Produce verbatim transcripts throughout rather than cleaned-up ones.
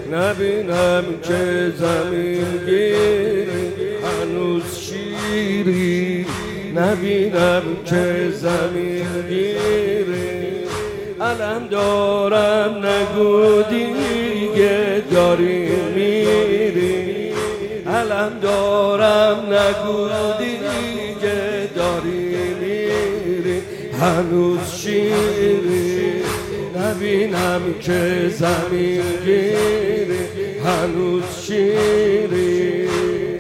نبینم که زمین گیری هنوز شیری، نبینم که زمین گیری. علم دارم نگو دیگه داری میری، علم دارم نگو دیگه داری میری، هنوز شیری. نبینم که زمین گیری هنوز شیری.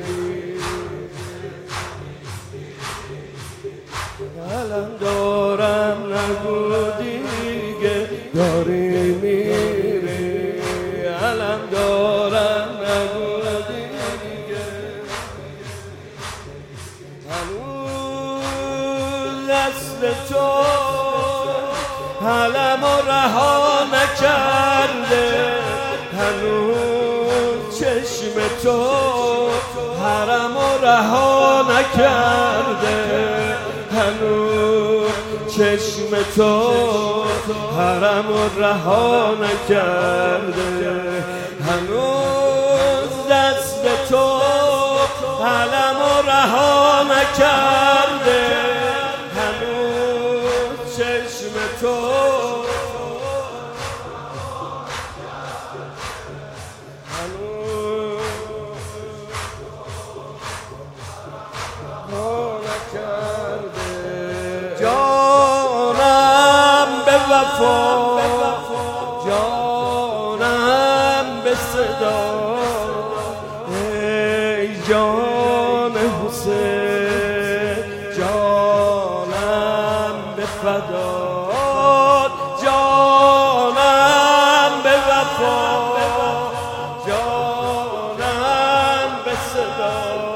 علم دارم نگو دیگه داری میری، علم دارم نگو دیگه. هنوز دست تو علم و رها نکرده، هنوز چشم تو حرم و رها نکرده، هنوز چشم تو حرم و رها نکرده، هنوز دست تو علم و رها نکرده، هنوز چشم تو جانم به وفا، جانم به صدا، ای جان حسین جانم به فدا، جانم به وفا جانم به صدا،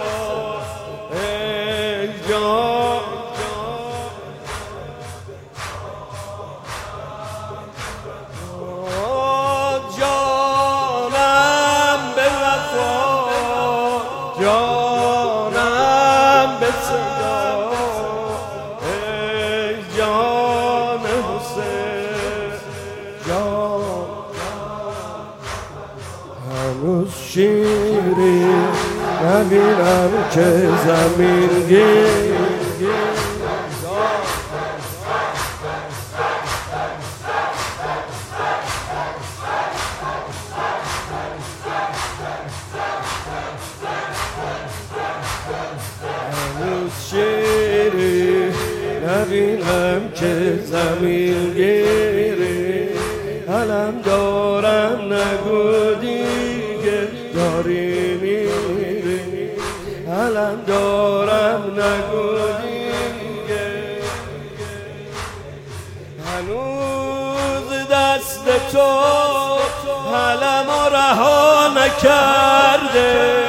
ای جان جانم به صدا، ای جان حسین جان. هنوز شیری نبینم که زمین گیری، شیری نبینم که زمین گیری. علم دارم نگو دیگه داری میری، علم دارم نگو دیگه. هنوز دست تو علم و رها نکرده،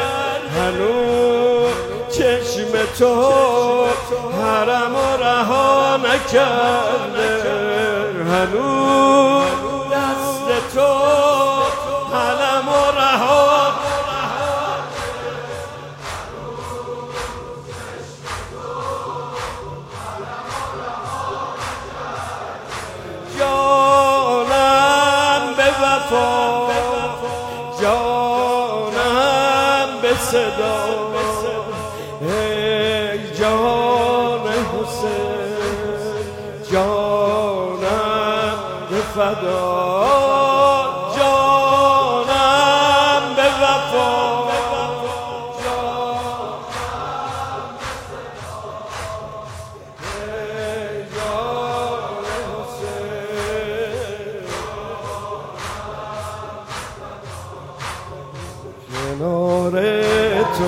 هنوز چشم تو حرم و رها نکرده، هنوز دست تو علم و رها. جانم به وفا جانم به صدا، ای جان حسین جانم به فدا، جانم به وفا ای جان حسین. کنار تو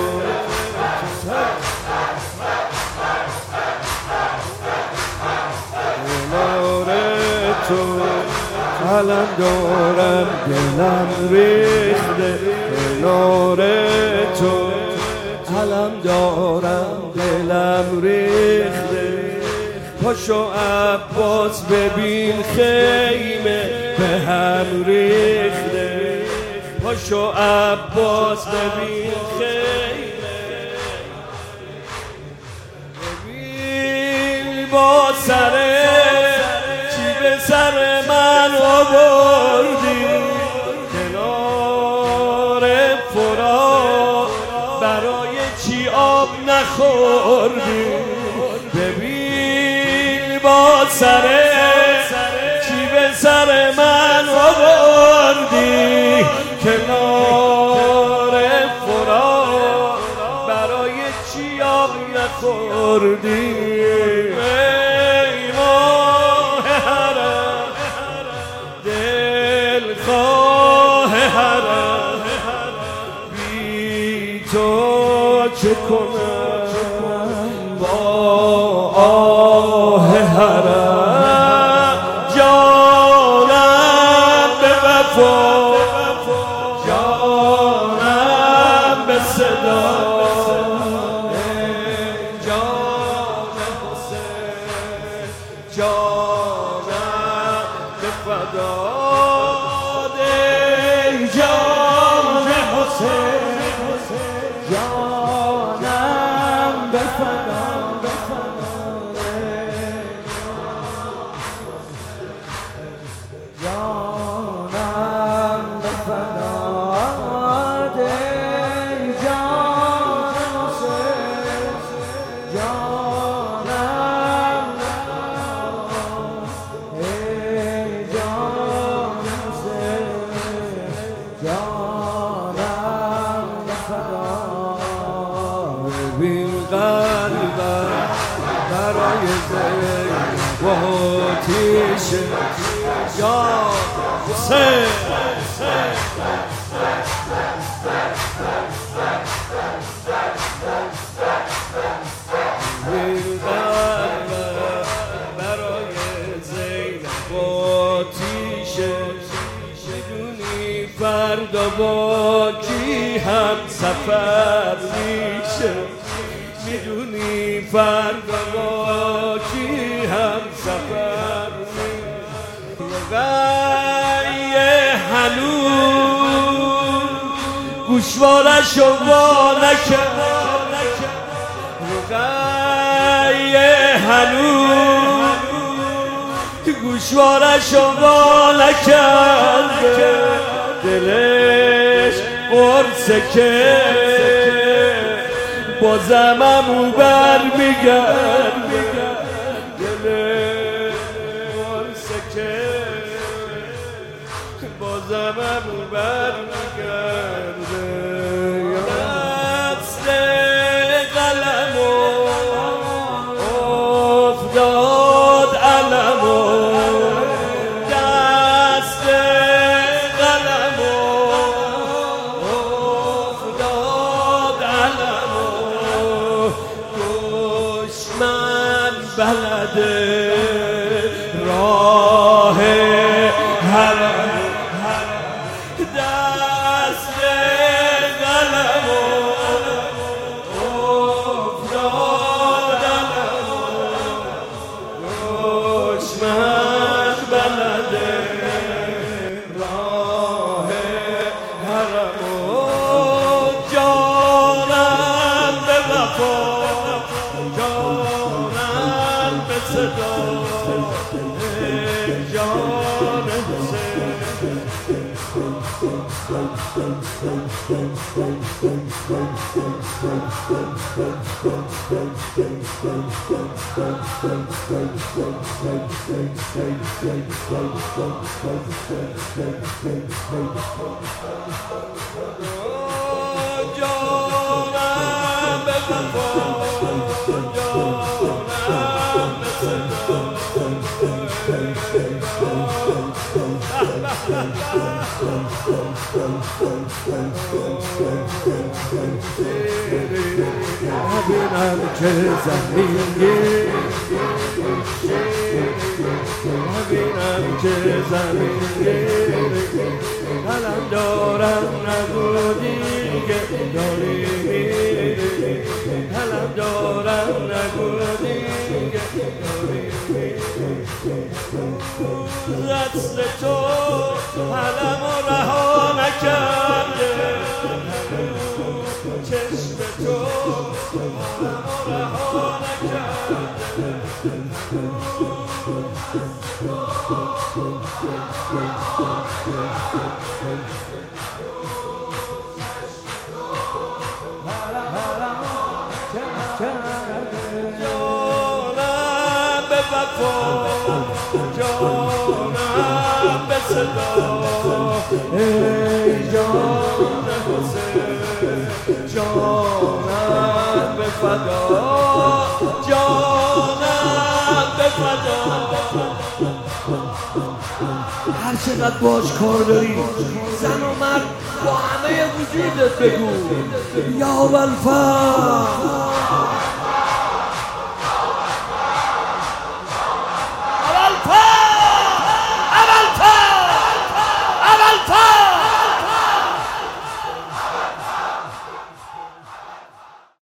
کنار تو علم دارم دلم ریخته، کنار تو علم دارم دلم ریخته. پاشو عباس ببین خیمه به هم ریخته، پاشو عباس ببین خیمه، ببین با سره چی به سر من آوردی، کنار سره چی به سر من آوردی کنار فرات برای چی آب نخوردی ای ماه حرم دلخواه حرم بی تو چه کنم با آه حرم جانم به وفا جانم به صدا جان حسین جانم به فدا جان حسین جانم به فدا جانم به فدا جان حسین جانم ای جان حسین جانم به فدا ببین قلبم برای زینب و آتیشه یا حسین برای زینب و آتیشه میدونی فردا با کی هم سفر میشه میدونی فردا با کی هم سفر میشه رقیه هنوز گوشوارشو وا نکرد رقیه هنوز گوشوارشو وا نکرد دلش قرصه که بازم امو بر میگرد دلش قرصه که بازم امو بر میگرده دست قلمو افتاد علمو دست قلمو افتاد علمو دشمن بلده راه حرم دست قلمو افتاد علمو دشمن بلده راه حرمو جانم به وفا جانم به صدا جان حسین جانم به وفا جانم به صدا نبینم که زمینی نبینم که زمینی قلم دارم نگودی که داری میری قلم دارم نگودی که داری میری دست تو قلم رها نکرده چشم تو قلم رها نکرده جانم به وفا جانم به صدا ای جان حسین جانم به فدا جانم به فدا هر چقدر باش کار داری زن و مرد با همه وجودت بگو یا اولفا